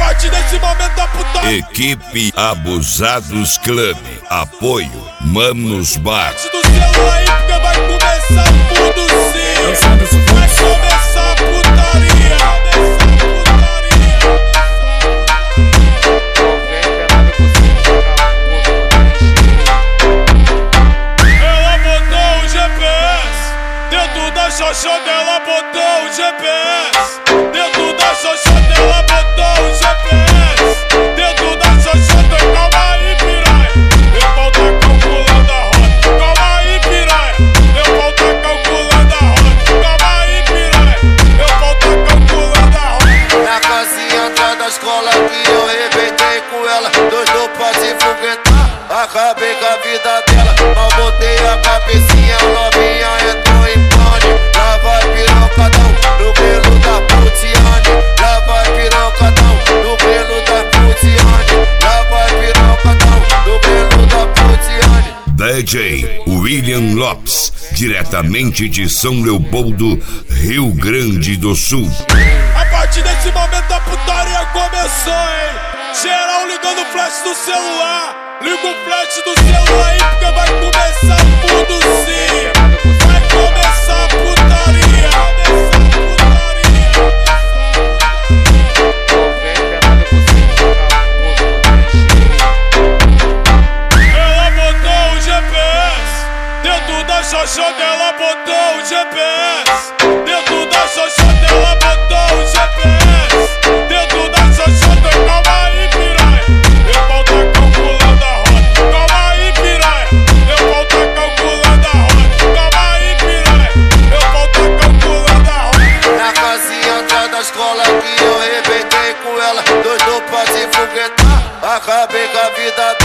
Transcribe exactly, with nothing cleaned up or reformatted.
partir desse momento da putaria. Equipe Abusados Club. Apoio Manos Bar. Do celular aí, porque vai começar tudo sim. Vai começar a putaria. Ela botou o G P S dentro da xoxota, ela botou o G P S dentro da xoxota, ela botou o G P S dentro da xoxota. Calma aí, piranha, meu pau tá calculando a rota. Calma aí, piranha, meu pau tá calculando a rota. Calma aí, piranha, meu pau tá calculando a rota. Na casinha atrás da escola que eu rebentei com ela, dois do pra se foguetar, acabei com a vida dela. Mal botei a cabecinha, novinha entrou em pânico. Lá vai pirocadão no pelo da putiane. Lá vai pirocadão no pelo da putiane. Lá vai pirocadão no pelo da putiane. D J William Lopes, diretamente de São Leopoldo, Rio Grande do Sul. A partir desse momento a putaria começou, hein? Geral ligando o flash do celular. Liga o flash do celular aí, porque vai começar tudo sim. Vai começar a putaria. Ela botou o G P S dentro da xoxota, ela botou o G P S dentro da xoxota, ela botou o G P S dentro da xoxota. Calma aí, piranha, meu pau tá calculando a rota. Calma aí, piranha, meu pau tá calculando a rota. Calma aí, piranha, meu pau tá calculando a rota. Na casinha atrás da escola que eu rebentei com ela, dois do pra se foguetar, acabei com a vida